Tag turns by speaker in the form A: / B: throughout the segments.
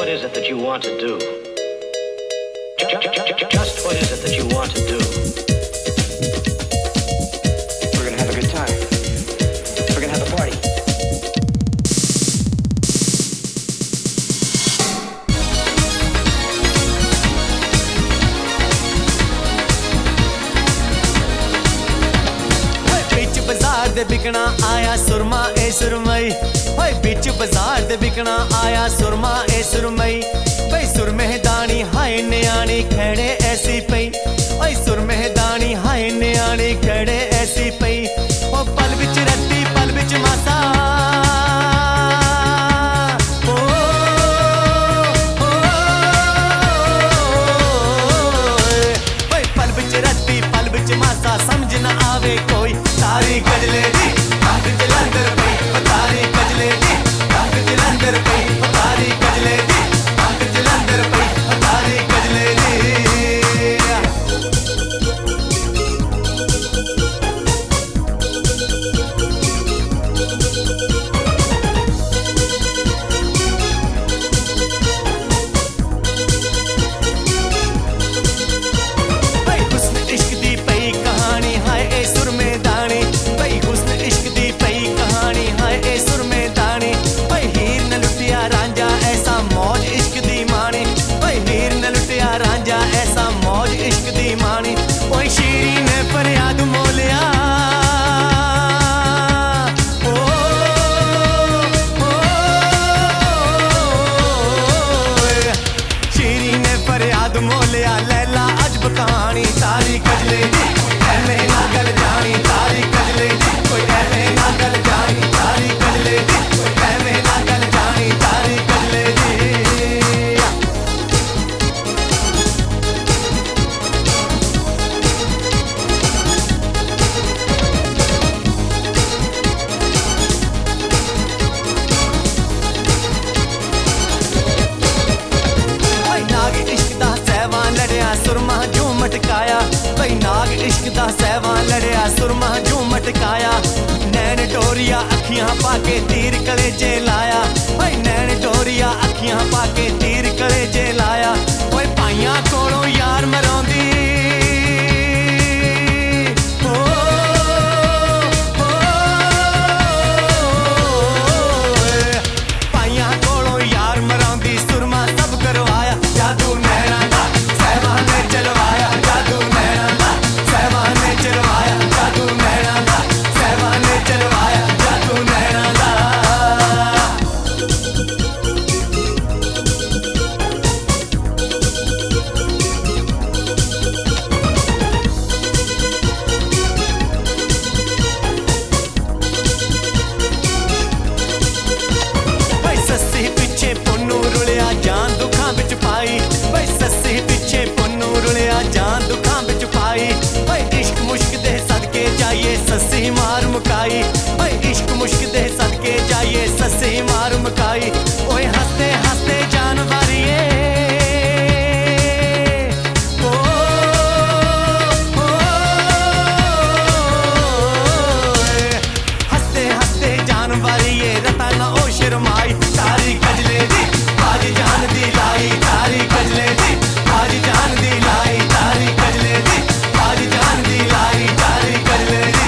A: what is it that you want to do? Just what is it that you want to do? We're gonna have a good time. We're gonna have a party.
B: बाजार दे बिकना आया सुरमा ए सुरमई, होए बिच बाजार दे बिकना आया सुरमा ए सुरमई। भाई सुरमहदानी हाय न्याणी खड़े ऐसी पई, ओए सुरमहदानी हाय न्याणी खड़े ऐसी पई। ओ पल बिच रत्ती पल बिच मासा, पल बिच रत्ती पल बिच मासा समझ न आवे कोई। तारी गजले दी रंग जलंधर पई, तारी गजले दी रंग जलंधर पई, तारी गजले दी रंग जलंधर पई, तारी गजले दी। भाई हुस्न इश्क दी पई कहानी हाय ए सुरमेदानी, भाई हुस्न इश्क दी पई कहानी हाय ए सुरमेदानी। भाई हीर न लुटिया रांझा ऐसा मौज इश्क दी मानी, भाई हीर न लुटिया रांझा ऐसा मौज इश्क दी मानी। ओए शीरी ने फरियाद मोलिया, शीरी ने फरियाद मोलिया लैला अजब कहानी। तारी गजले दी ऐवें ना गल जानी, तारी गजले दी कोई ऐवें ना गल जानी, तारी गजले दी कोई ऐवें ना गल जानी, तारी गजले दी। भाई नाग इश्क दा सहवान लड़िया सुरमा जूं मटकाया, भाई नाग इश्क दा सहवान लड़िया सुरमा जूं मटकाया। नैन टोरिया अखियां पाके तीर कलेजे लाया, भाई नैन टोरिया अखियां पाके तीर कलेजे लाया। ओए पाइयां कोलों यार मरौंदी, पाइयां कोलों यार मरौंदी सुरमा सब करवाया। जादू नैना दा सहवान ने चलवाया, जादू नैना दा सहवान ने चलवाया, जादू नैना दा सहवान ने चलवाया, जादू नैना दा। भाई सस्सी पिछे पुन्नू रुलिया जान दुखां बिच पाई, भाई सस्सी पिछे पुन्नू रुलिया जान दुखां बिच पाई। भाई इश्क मुश्क दे सदके जाइए सस्सी मार मुकाई, भाई इश्क मुश्क दे सदके जाइए सस्सी मार मुकाई। ओए हंसते हंसते जान वारिए, हंसते हंसते जान वारिए रता ना ओ शर्माई। तारी गजले दी बाजी जान दी लाई, तारी गजले दी बाजी जान दी लाई, तारी गजले दी बाजी जान दी लाई, तारी गजले दी।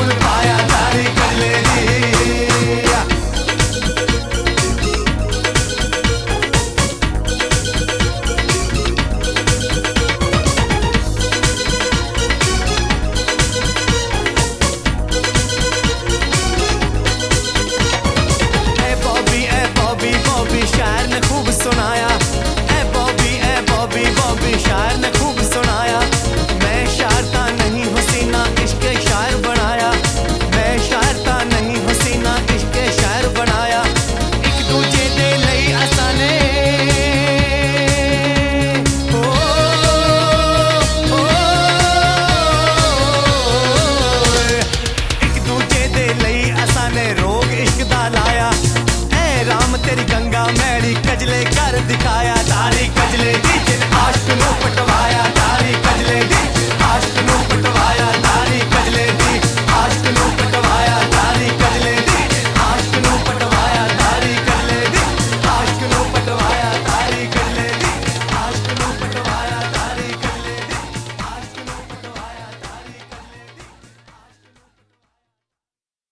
B: फूल पाया तारी कजले दी। शायर ने खूब सुनाया, ए बॉबी बॉबी शायर ने खूब सुनाया। मैं शायरता नहीं हसीना इश्क शायर बनाया, मैं शायरता नहीं हसीना इश्क शायर बनाया। एक दूजे दे लई असाने एक दूजे दे लई असाने रोग इश्क दा लाया। राम तेरी गंगा मैली कजले कर दिखाया तारी कजले दी।